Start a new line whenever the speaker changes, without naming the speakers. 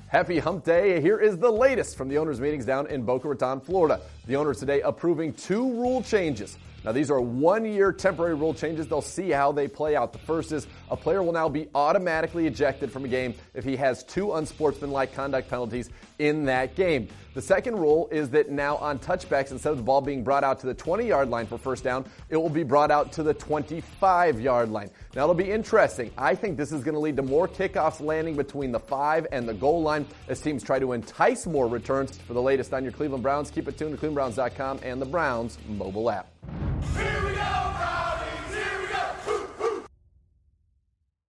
Happy Hump Day. Here is the latest from the owners' meetings down in Boca Raton, Florida. The owners today approving 2 rule changes. Now, these are 1-year temporary rule changes. They'll see how they play out. The first is a player will now be automatically ejected from a game if he has 2 unsportsmanlike conduct penalties in that game. The second rule is that now on touchbacks, instead of the ball being brought out to the 20-yard line for first down, it will be brought out to the 25-yard line. Now, it'll be interesting. I think this is going to lead to more kickoffs landing between the 5 and the goal line as teams try to entice more returns. For the latest on your Cleveland Browns, keep it tuned to clevelandbrowns.com and the Browns mobile app.